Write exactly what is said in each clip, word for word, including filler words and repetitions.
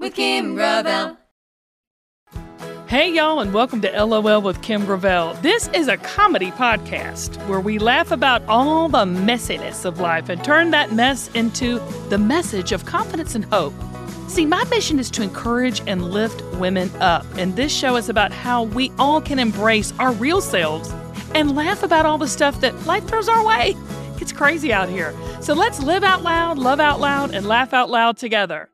with Kim Gravel. Hey, y'all, and welcome to L O L with Kim Gravel. This is a comedy podcast where we laugh about all the messiness of life and turn that mess into the message of confidence and hope. See, my mission is to encourage and lift women up, and this show is about how we all can embrace our real selves and laugh about all the stuff that life throws our way. It's crazy out here. So let's live out loud, love out loud, and laugh out loud together.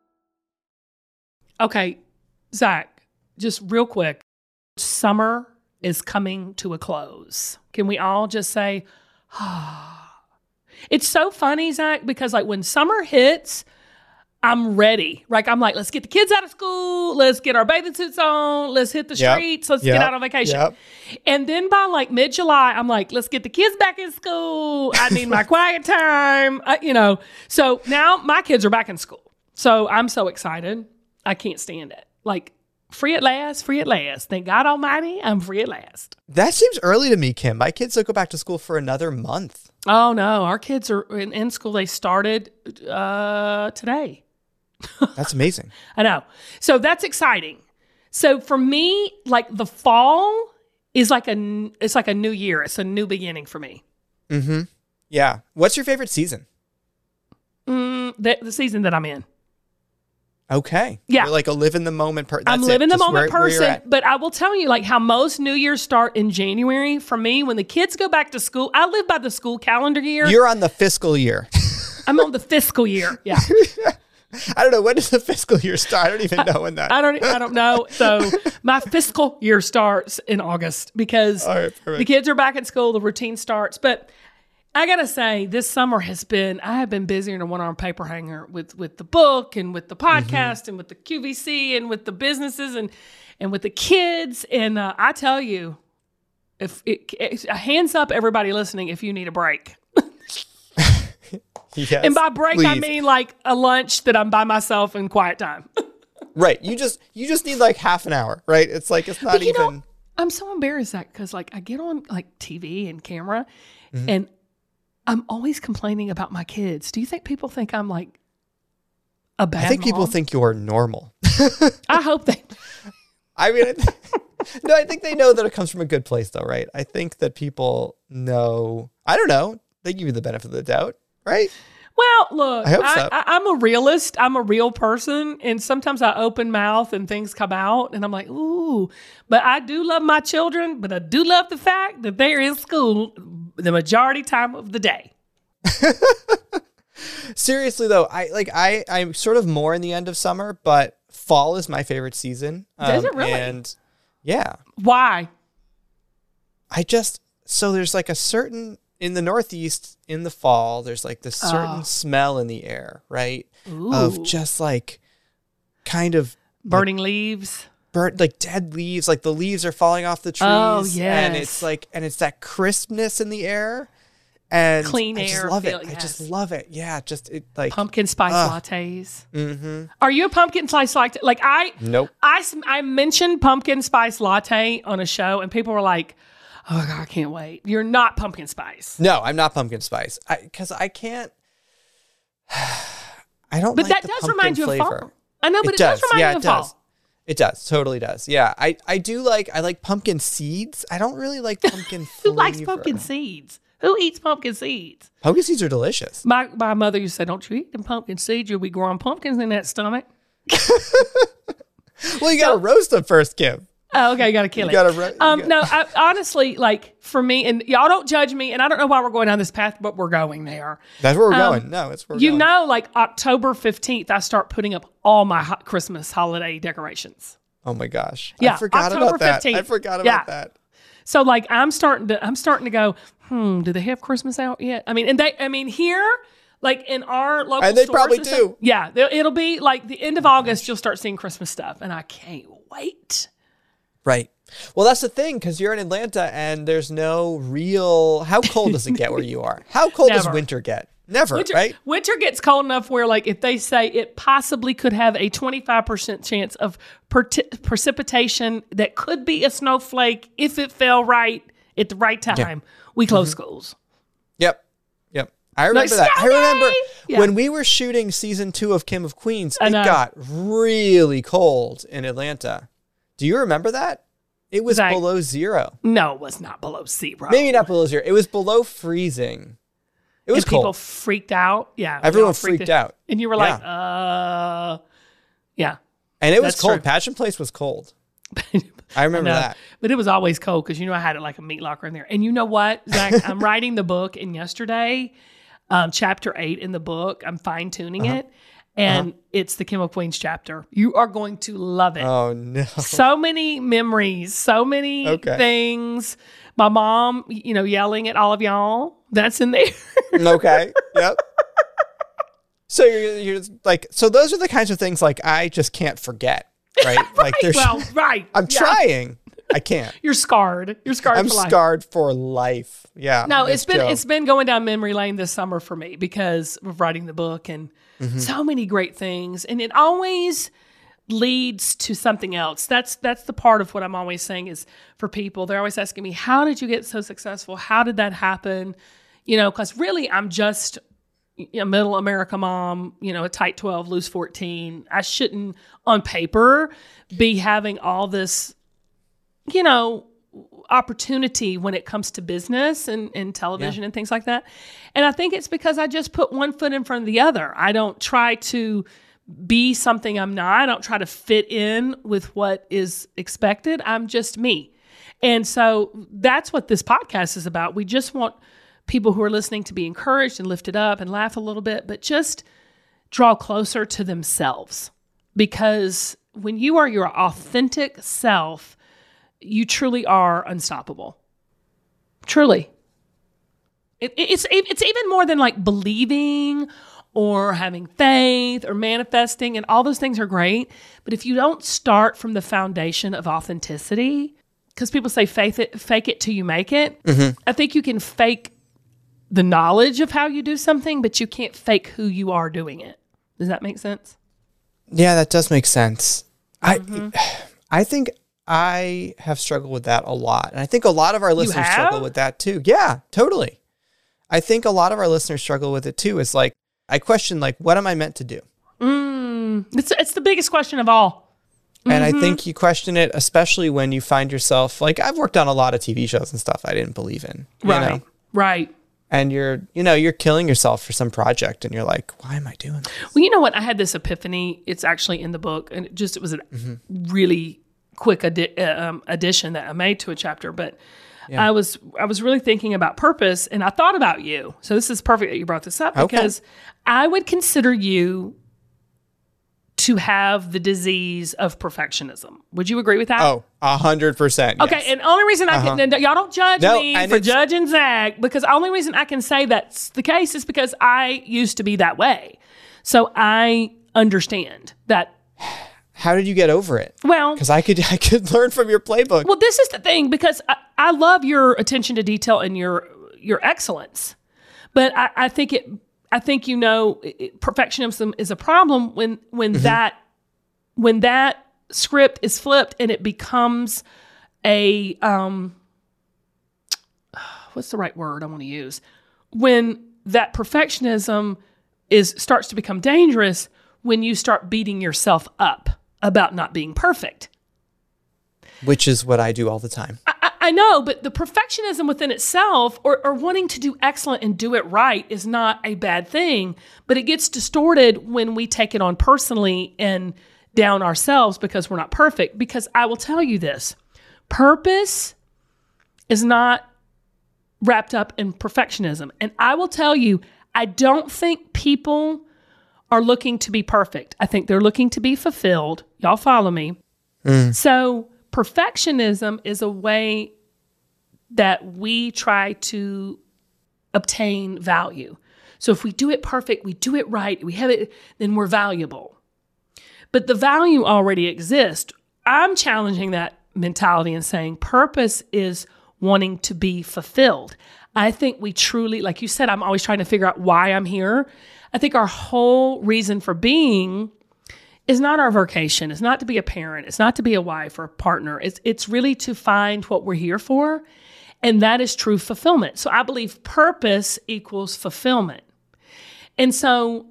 Okay, Zach. Just real quick, summer is coming to a close. Can we all just say, ah. It's so funny, Zach, because like when summer hits, I'm ready. Like I'm like, let's get the kids out of school. Let's get our bathing suits on. Let's hit the Yep. streets. Let's Yep. get out on vacation. Yep. And then by like mid-July, I'm like, let's get the kids back in school. I need my quiet time. I, you know, so now my kids are back in school. So I'm so excited. I can't stand it. Like, free at last, free at last. Thank God Almighty, I'm free at last. That seems early to me, Kim. My kids will go back to school for another month. Oh, no. Our kids are in, in school. They started uh, today. That's amazing. I know. So that's exciting. So for me, like the fall is like a, it's like a new year. It's a new beginning for me. Mm-hmm. Yeah. What's your favorite season? Mm, the, the season that I'm in. Okay. Yeah. You're like a live in the moment person. I'm living the moment person, but I will tell you like how most New Year's start in January. For me, when the kids go back to school, I live by the school calendar year. You're on the fiscal year. I'm on the fiscal year. Yeah. I don't know. When does the fiscal year start? I don't even know when that. I don't I don't know. So my fiscal year starts in August because All right, perfect. the kids are back at school, the routine starts. But I gotta say, this summer has been, I have been busier than a one-arm paper hanger with, with the book and with the podcast mm-hmm. and with the Q V C and with the businesses and, and with the kids. And uh, I tell you, if it, it, hands up, everybody listening, if you need a break. Yes, and by break, please. I mean like a lunch that I'm by myself in quiet time. Right. You just you just need like half an hour, right? It's like, it's not but, you even. know, I'm so embarrassed that because like I get on like T V and camera mm-hmm. and I'm always complaining about my kids. Do you think people think I'm like a bad I think mom? people think you're normal. I hope they. I mean, I th- no, I think they know that it comes from a good place, though, right? I think that people know. I don't know. They give you the benefit of the doubt, right? Well, look, I hope I, so. I, I'm a realist. I'm a real person, and sometimes I open mouth and things come out, and I'm like, ooh. But I do love my children, but I do love the fact that they're in school the majority time of the day. Seriously though, I like I I'm sort of more in the end of summer, but fall is my favorite season. Does um, it really? And yeah, why? I just so there's like a certain in the Northeast in the fall. There's like this certain oh. smell in the air, right? Ooh. Of just like kind of burning like, leaves. burnt like dead leaves, like the leaves are falling off the trees. Oh, yes. And it's like, and it's that crispness in the air and clean I air. just love feel, it. yes. I just love it. Yeah. Just it like pumpkin spice uh, lattes. Mm-hmm. Are you a pumpkin spice latte? Like I, Nope. I, I mentioned pumpkin spice latte on a show and people were like, oh God, I can't wait. You're not pumpkin spice. No, I'm not pumpkin spice. I, cause I can't, I don't But like that the does pumpkin remind you flavor. of fall. I know, but it, it does, does. remind yeah, you it of fall. does. It does. Totally does. Yeah. I, I do like, I like pumpkin seeds. I don't really like pumpkin Who flavor. likes pumpkin seeds? Who eats pumpkin seeds? Pumpkin seeds are delicious. My my mother used to say, don't you eat them pumpkin seeds. You'll be growing pumpkins in that stomach. Well, you got to roast them first, Kim. Oh, okay, you got to kill You it. gotta ro- you um, gotta- no, I, honestly, like for me, and y'all don't judge me, and I don't know why we're going down this path, but we're going there. That's where we're Um, going. No, it's where we're You going. know, like October fifteenth, I start putting up all my ho- Christmas holiday decorations. Oh my gosh. Yeah, I forgot October about that. fifteenth. I forgot about Yeah. that. So like I'm starting to, I'm starting to go, hmm, do they have Christmas out yet? I mean, and they, I mean here, like in our local And they stores probably and stuff, do. yeah, there- it'll be like the end of August, you'll start seeing Christmas stuff, and I can't wait. Right. Well, that's the thing, because you're in Atlanta and there's no real. How cold does it get where you are? How cold does Never. winter get? Never, Winter, right? winter gets cold enough where, like, if they say it possibly could have a twenty-five percent chance of per- precipitation that could be a snowflake if it fell right at the right time, we close Mm-hmm. schools. Yep. Yep. I remember Like, that. I remember yeah. when we were shooting season two of Kim of Queens, I it know. got really cold in Atlanta. Do you remember that? It was Like- below zero. No, it was not below zero. Maybe not below zero. It was below freezing. It was and people cold. freaked out. Yeah. we Everyone all freaked out. And you were like, uh, yeah. And it was That's cold. true. Passion Place was cold. I remember I know. that. But it was always cold because, you know, I had it like a meat locker in there. And you know what, Zach? I'm writing the book, and yesterday, um, chapter eight in the book, I'm fine tuning Uh-huh. it. And uh-huh. it's the Kim of Queens chapter. You are going to love it. Oh, no. So many memories, so many Okay. things. My mom, you know, yelling at all of y'all. That's in there. Okay. Yep. So you're, you're like, so those are the kinds of things like I just can't forget, right? Like there's, well, right. I'm Yeah. trying. I can't. You're scarred. You're scarred I'm for life. scarred for life. Yeah. No, Miss it's been Jo. it's been going down memory lane this summer for me because of writing the book and Mm-hmm. so many great things, and it always leads to something else. That's that's the part of what I'm always saying is for people. They're always asking me, "How did you get so successful? How did that happen?" You know, because really, I'm just a middle America mom. You know, a tight twelve, loose fourteen. I shouldn't, on paper, be having all this, you know, opportunity when it comes to business and, and television Yeah. and things like that. And I think it's because I just put one foot in front of the other. I don't try to be something I'm not. I don't try to fit in with what is expected. I'm just me. And so that's what this podcast is about. We just want people who are listening to be encouraged and lifted up and laugh a little bit, but just draw closer to themselves. Because when you are your authentic self, you truly are unstoppable. Truly. It, it's, it's even more than like believing or having faith or manifesting, and all those things are great. But if you don't start from the foundation of authenticity, because people say faith it, fake it till you make it, Mm-hmm. I think you can fake the knowledge of how you do something, but you can't fake who you are doing it. Does that make sense? Yeah, that does make sense. Mm-hmm. I, I think I have struggled with that a lot. And I think a lot of our listeners have? struggle with that too. Yeah, totally. I think a lot of our listeners struggle with it too. It's like, I question, like, what am I meant to do? Mm, it's, it's the biggest question of all. And Mm-hmm. I think you question it, especially when you find yourself, like, I've worked on a lot of T V shows and stuff I didn't believe in. You Right, know? right. And you're, you know, you're killing yourself for some project and you're like, why am I doing this? Well, you know what? I had this epiphany. It's actually in the book, and it just it was a Mm-hmm. really quick addi- uh, um, addition that I made to a chapter. But Yeah. I was I was really thinking about purpose, and I thought about you. So this is perfect that you brought this up Okay. because I would consider you to have the disease of perfectionism. Would you agree with that? Oh, a hundred percent. Okay, yes. and only reason I can, and y'all don't judge No, me and for it's- judging Zach, because the only reason I can say that's the case is because I used to be that way. So I understand that. How did you get over it? Well, Because I could, I could learn from your playbook. well, this is the thing, because I, I love your attention to detail and your your excellence, but I, I think it. I think you know it, perfectionism is a problem when when Mm-hmm. that when that script is flipped and it becomes a um what's the right word I want to use? When that perfectionism is starts to become dangerous when you start beating yourself up about not being perfect. Which is what I do all the time. I, I know, but the perfectionism within itself or, or wanting to do excellent and do it right is not a bad thing, but it gets distorted when we take it on personally and down ourselves because we're not perfect. Because I will tell you this, purpose is not wrapped up in perfectionism. And I will tell you, I don't think people are looking to be perfect. I think they're looking to be fulfilled. Y'all follow me? So perfectionism is a way that we try to obtain value. So if we do it perfect, we do it right, we have it, then we're valuable. But the value already exists. I'm challenging that mentality and saying purpose is wanting to be fulfilled. I think we truly, like you said, I'm always trying to figure out why I'm here. I think our whole reason for being is not our vocation. It's not to be a parent. It's not to be a wife or a partner. It's it's really to find what we're here for. And that is true fulfillment. So I believe purpose equals fulfillment. And so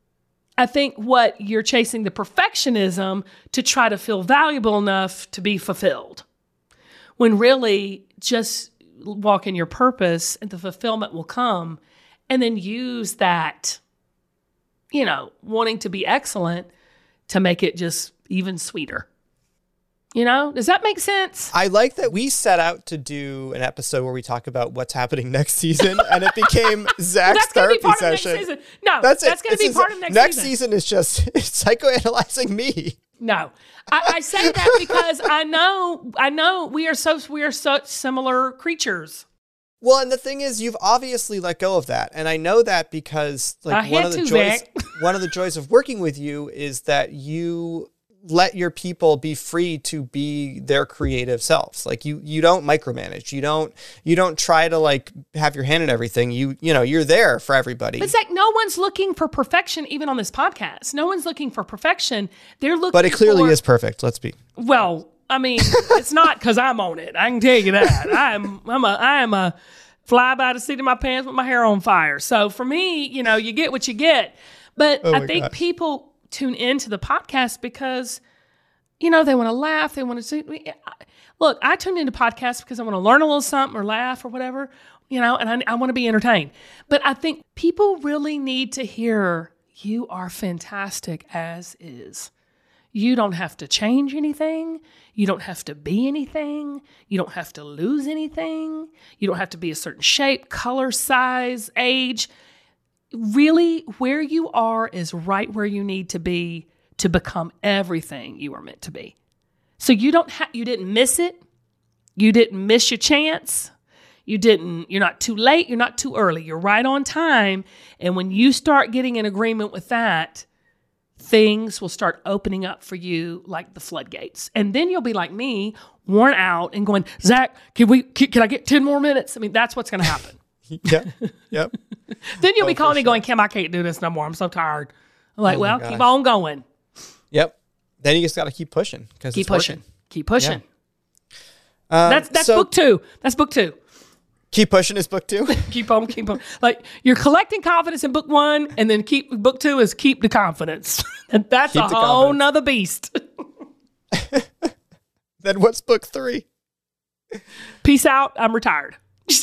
I think what you're chasing the perfectionism to try to feel valuable enough to be fulfilled. When really just walk in your purpose and the fulfillment will come, and then use that, you know, wanting to be excellent to make it just even sweeter. You know, does that make sense? I like that we set out to do an episode where we talk about what's happening next season, and it became Zach's that's therapy be part session. Of next season. No, that's, that's going to be just, part of next, next season. Next season is just psychoanalyzing me. No, I, I say that because I know, I know we are so we are such similar creatures. Well, and the thing is, you've obviously let go of that, and I know that because like I one had of the to, joys, Zach. one of the joys of working with you is that you let your people be free to be their creative selves. Like you, you don't micromanage. You don't, you don't try to like have your hand in everything. You, you know, you're there for everybody. But Zach, no one's looking for perfection, even on this podcast. No one's looking for perfection. They're looking. But it clearly for, is perfect. Let's be. Well, I mean, it's not because I'm on it. I can tell you that. I'm, I'm a, I am a fly by the seat of my pants with my hair on fire. So for me, you know, you get what you get. But Oh I my think gosh. people tune into the podcast because, you know, they want to laugh. They want to see. Look, I tuned into podcasts because I want to learn a little something or laugh or whatever, you know, and I, I want to be entertained. But I think people really need to hear you are fantastic as is. You don't have to change anything. You don't have to be anything. You don't have to lose anything. You don't have to be a certain shape, color, size, age. Really, where you are is right where you need to be to become everything you are meant to be. So you don't ha- you didn't miss it. You didn't miss your chance. You didn't, you're not too late. You're not too early. You're right on time. And when you start getting in agreement with that, things will start opening up for you like the floodgates. And then you'll be like me, worn out and going, Zach, can we, can, can I get ten more minutes? I mean, that's what's going to happen. Yep. Yep. Then you'll Oh, be calling for me sure. going, Kim, I can't do this no more. I'm so tired. I'm like, Oh my well, gosh. keep on going. Yep. Then you just got to keep pushing because Keep pushing. Keep pushing. Um, That's that's so book two. That's book two. Keep pushing is book two. Keep on, keep on. Like you're collecting confidence in book one, and then keep book two is keep the confidence. And that's Keep a the whole confidence. nother beast. Then what's book three? Peace out. I'm retired.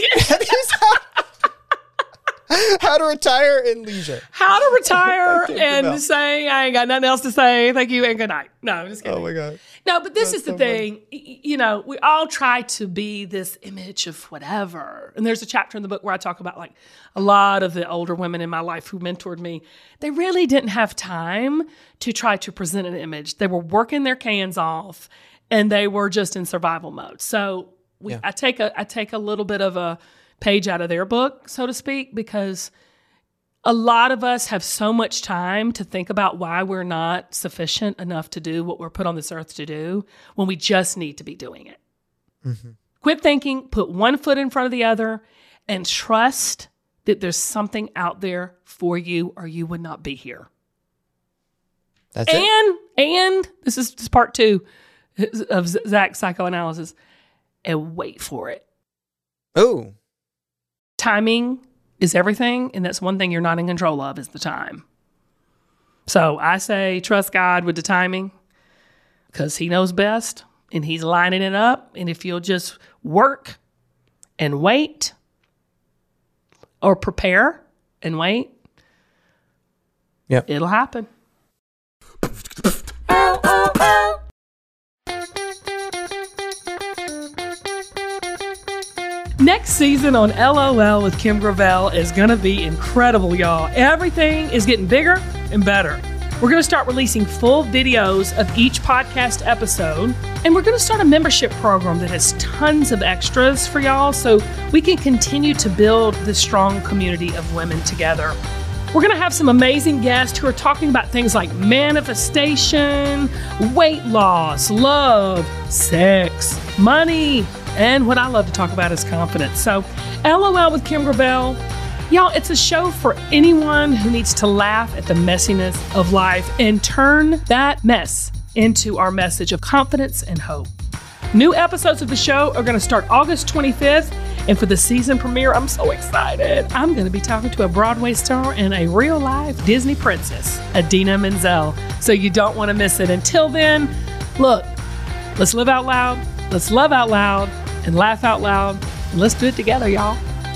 How to retire in leisure. How to retire Thank you, and Mel. say I ain't got nothing else to say. Thank you and good night. No, I'm just kidding. Oh my God. No, but this That's is the so thing. Y- You know, we all try to be this image of whatever. And there's a chapter in the book where I talk about like a lot of the older women in my life who mentored me. They really didn't have time to try to present an image. They were working their cans off and they were just in survival mode. So we, Yeah. I take a I take a little bit of a page out of their book, so to speak, because a lot of us have so much time to think about why we're not sufficient enough to do what we're put on this earth to do when we just need to be doing it. Mm-hmm. Quit thinking, put one foot in front of the other, and trust that there's something out there for you or you would not be here. That's it. And, and this is just part two of Zach's psychoanalysis, and wait for it. Oh, Timing is everything, and that's one thing you're not in control of is the time. So I say trust God with the timing because he knows best and he's lining it up. And if you'll just work and wait or prepare and wait, Yep. it'll happen. Next season on L O L with Kim Gravel is going to be incredible, y'all. Everything is getting bigger and better. We're going to start releasing full videos of each podcast episode, and we're going to start a membership program that has tons of extras for y'all so we can continue to build this strong community of women together. We're going to have some amazing guests who are talking about things like manifestation, weight loss, love, sex, money, and what I love to talk about is confidence. So, L O L with Kim Gravel. Y'all, it's a show for anyone who needs to laugh at the messiness of life and turn that mess into our message of confidence and hope. New episodes of the show are going to start August twenty-fifth, And for the season premiere, I'm so excited. I'm going to be talking to a Broadway star and a real-life Disney princess, Idina Menzel. So you don't want to miss it. Until then, look, let's live out loud, let's love out loud, and laugh out loud. And let's do it together, y'all.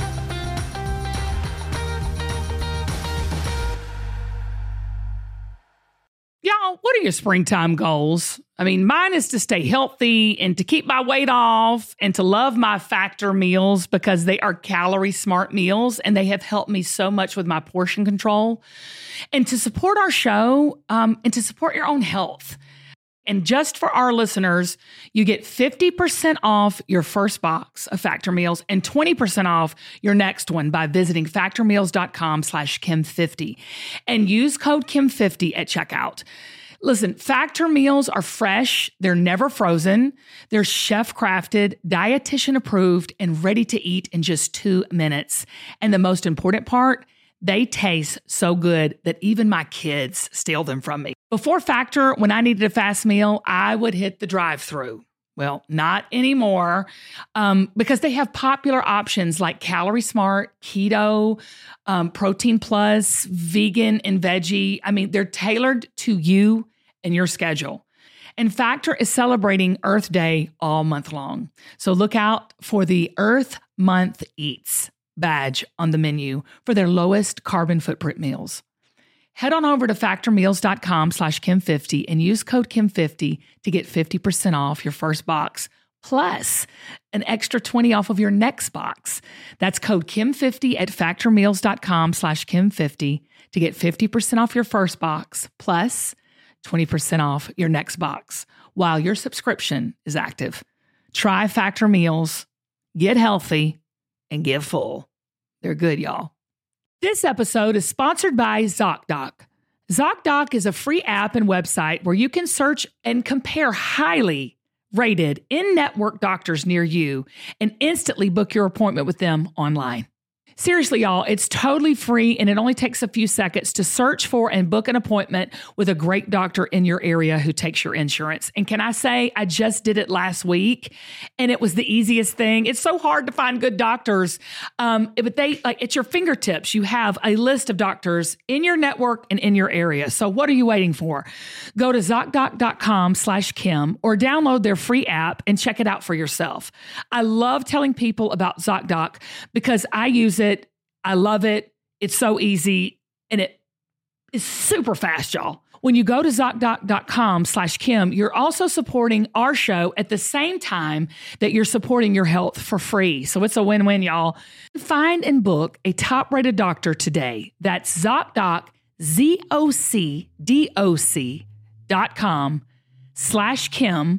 Y'all, what are your springtime goals? I mean, mine is to stay healthy and to keep my weight off and to love my Factor meals because they are calorie smart meals and they have helped me so much with my portion control. And to support our show um, and to support your own health. And just for our listeners, you get fifty percent off your first box of Factor meals and twenty percent off your next one by visiting factormeals.com slash Kim50 and use code Kim fifty at checkout. Listen, Factor meals are fresh. They're never frozen. They're chef-crafted, dietitian-approved, and ready to eat in just two minutes. And the most important part, they taste so good that even my kids steal them from me. Before Factor, when I needed a fast meal, I would hit the drive-thru. Well, not anymore, um, because they have popular options like Calorie Smart, Keto, um, Protein Plus, Vegan, and Veggie. I mean, they're tailored to you and your schedule. And Factor is celebrating Earth Day all month long. So look out for the Earth Month Eats badge on the menu for their lowest carbon footprint meals. Head on over to factormeals.com slash Kim50 and use code Kim fifty to get fifty percent off your first box, plus an extra twenty off of your next box. That's code Kim fifty at factormeals.com slash Kim50 to get fifty percent off your first box, plus twenty percent off your next box while your subscription is active. Try Factor Meals, get healthy, and give full. They're good, y'all. This episode is sponsored by ZocDoc. ZocDoc is a free app and website where you can search and compare highly rated in-network doctors near you and instantly book your appointment with them online. Seriously, y'all, it's totally free and it only takes a few seconds to search for and book an appointment with a great doctor in your area who takes your insurance. And can I say, I just did it last week and it was the easiest thing. It's so hard to find good doctors, um, but they like at your fingertips. You have a list of doctors in your network and in your area. So what are you waiting for? Go to ZocDoc.com slash Kim or download their free app and check it out for yourself. I love telling people about ZocDoc because I use it. I love it. It's so easy and it is super fast, y'all. When you go to ZocDoc.com slash Kim, you're also supporting our show at the same time that you're supporting your health for free. So it's a win-win, y'all. Find and book a top-rated doctor today. That's ZocDoc, Z O C D O C dot com slash Kim,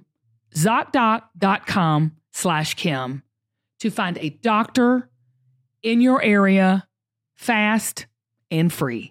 ZocDoc.com slash Kim to find a doctor in your area, fast and free.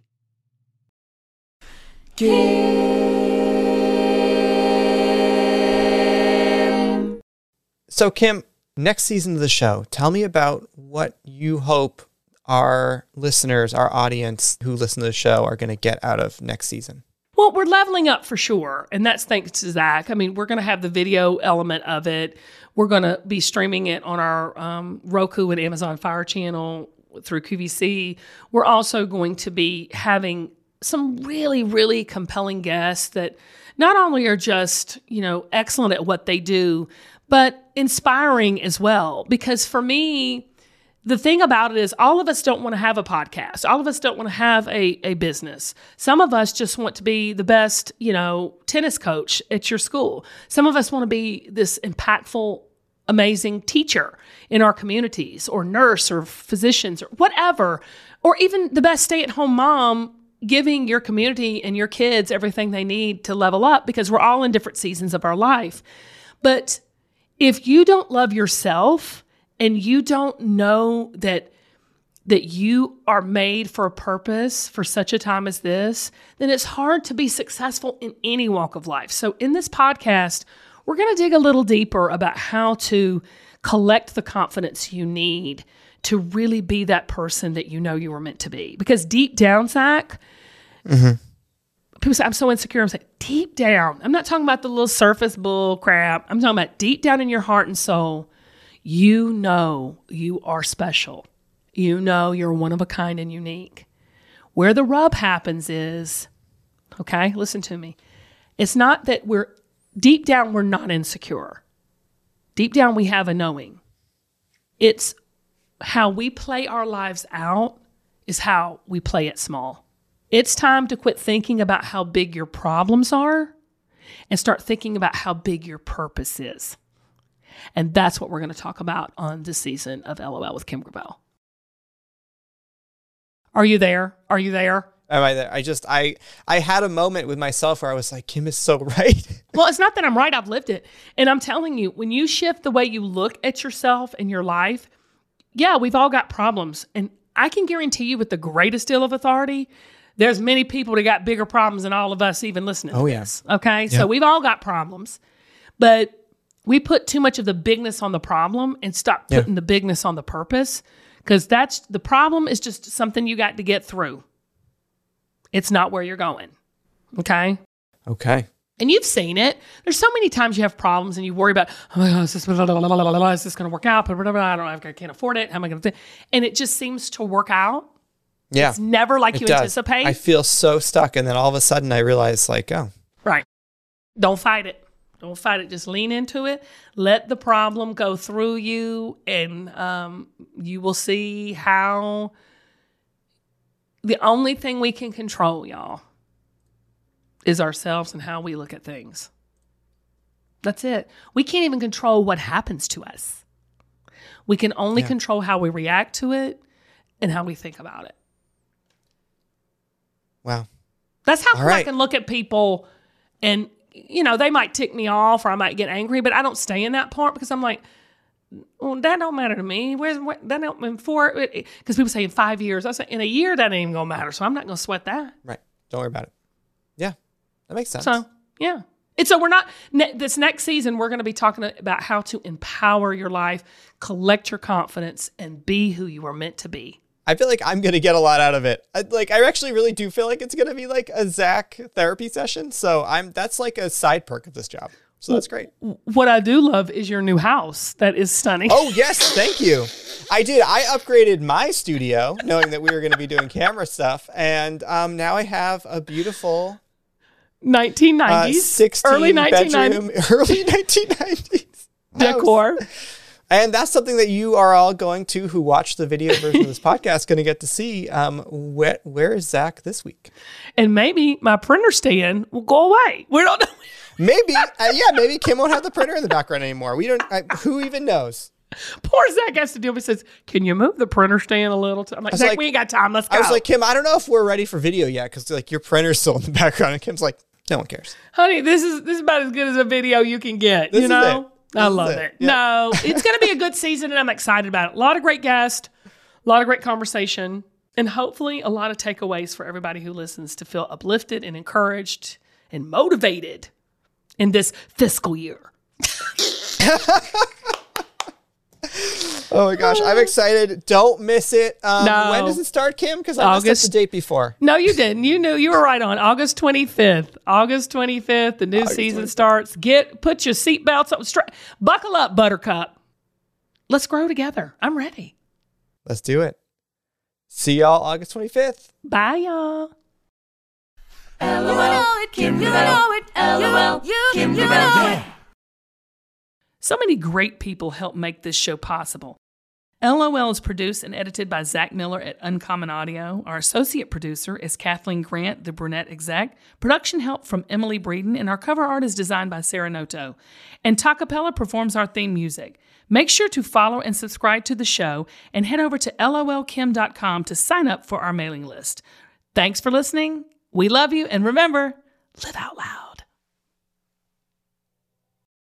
Kim. So, Kim, next season of the show, tell me about what you hope our listeners, our audience who listen to the show are going to get out of next season. Well, we're leveling up for sure, and that's thanks to Zach. I mean, we're going to have the video element of it. We're going to be streaming it on our um, Roku and Amazon Fire channel through Q V C. We're also going to be having some really, really compelling guests that not only are just, you know, excellent at what they do, but inspiring as well. Because for me, the thing about it is all of us don't want to have a podcast. All of us don't want to have a, a business. Some of us just want to be the best, you know, tennis coach at your school. Some of us want to be this impactful, amazing teacher in our communities or nurse or physicians or whatever, or even the best stay-at-home mom giving your community and your kids everything they need to level up because we're all in different seasons of our life. But if you don't love yourself and you don't know that that you are made for a purpose for such a time as this, then it's hard to be successful in any walk of life. So in this podcast, we're going to dig a little deeper about how to collect the confidence you need to really be that person that you know you were meant to be. Because deep down, Zach, mm-hmm. people say, I'm so insecure. I'm saying, deep down, I'm not talking about the little surface bull crap. I'm talking about deep down in your heart and soul, You know you are special. You know you're one of a kind and unique. Where the rub happens is, okay, listen to me. It's not that we're, deep down, we're not insecure. Deep down, we have a knowing. It's how we play our lives out is how we play it small. It's time to quit thinking about how big your problems are and start thinking about how big your purpose is. And that's what we're going to talk about on this season of L O L with Kim Gravel. Are you there? Are you there? Am I there? I just, I, I had a moment with myself where I was like, Kim is so right. Well, it's not that I'm right. I've lived it. And I'm telling you, when you shift the way you look at yourself and your life, yeah, we've all got problems. And I can guarantee you with the greatest deal of authority, there's many people that got bigger problems than all of us even listening to oh, this. Yeah. Okay? Yeah. So we've all got problems. But we put too much of the bigness on the problem and stop putting yeah. the bigness on the purpose. Because that's the problem is just something you got to get through. It's not where you're going. Okay? Okay. And you've seen it. There's so many times you have problems and you worry about, oh my God, is this, blah, blah, blah, blah, blah, is this going to work out? Blah, blah, blah, I don't know. I can't afford it. How am I going to do? And it just seems to work out. Yeah. It's never like it you does. anticipate. I feel so stuck. And then all of a sudden I realize like, oh. Right. Don't fight it. Don't fight it. Just lean into it. Let the problem go through you, and um, you will see how the only thing we can control, y'all, is ourselves and how we look at things. That's it. We can't even control what happens to us. We can only yeah. control how we react to it and how we think about it. Wow. That's how right. I can look at people and, you know, they might tick me off or I might get angry, but I don't stay in that part because I'm like, well, that don't matter to me. Where's where, that don't in four? Because people say in five years. I say in a year that ain't even gonna matter. So I'm not gonna sweat that. Right. Don't worry about it. Yeah, that makes sense. So yeah, and so we're not ne- this next season. We're gonna be talking about how to empower your life, collect your confidence, and be who you are meant to be. I feel like I'm going to get a lot out of it. I, like, I actually really do feel like it's going to be like a Zach therapy session. So I'm, that's like a side perk of this job. So that's great. What I do love is your new house. That is stunning. Oh, yes. Thank you. I did. I upgraded my studio knowing that we were going to be doing camera stuff. And um, now I have a beautiful nineteen nineties, uh, sixteen early nineteen nineties, bedroom, early nineteen nineties decor. And that's something that you are all going to, who watch the video version of this podcast, going to get to see. Um, where, where is Zach this week? And maybe my printer stand will go away. We don't know. Maybe, uh, yeah, maybe Kim won't have the printer in the background anymore. We don't. Uh, who even knows? Poor Zach has to deal with. Says, "Can you move the printer stand a little?" T-? I'm like, Zach, like, we ain't got time. Let's go. I was like, Kim, I don't know if we're ready for video yet because like your printer's still in the background. And Kim's like, no one cares, honey. This is this is about as good as a video you can get. This you know. Is it. I love it. it. Yeah. No, it's going to be a good season, and I'm excited about it. A lot of great guests, a lot of great conversation, and hopefully a lot of takeaways for everybody who listens to feel uplifted and encouraged and motivated in this fiscal year. Oh my gosh, I'm excited. Don't miss it. Um, no. When does it start, Kim? Because I missed the date before. No, you didn't. You knew. You were right on. August twenty-fifth. August twenty-fifth, the new August season twenty-fifth starts. Get Put your seatbelts up. Stra- buckle up, Buttercup. Let's grow together. I'm ready. Let's do it. See y'all August twenty-fifth. Bye, y'all. L O L, Kim Gravel. L O L, Kim Gravel. So many great people help make this show possible. L O L is produced and edited by Zach Miller at Uncommon Audio. Our associate producer is Kathleen Grant, the brunette exec. Production help from Emily Breeden, and our cover art is designed by Sarah Noto. And Tacapella performs our theme music. Make sure to follow and subscribe to the show, and head over to L O L kim dot com to sign up for our mailing list. Thanks for listening. We love you, and remember, live out loud.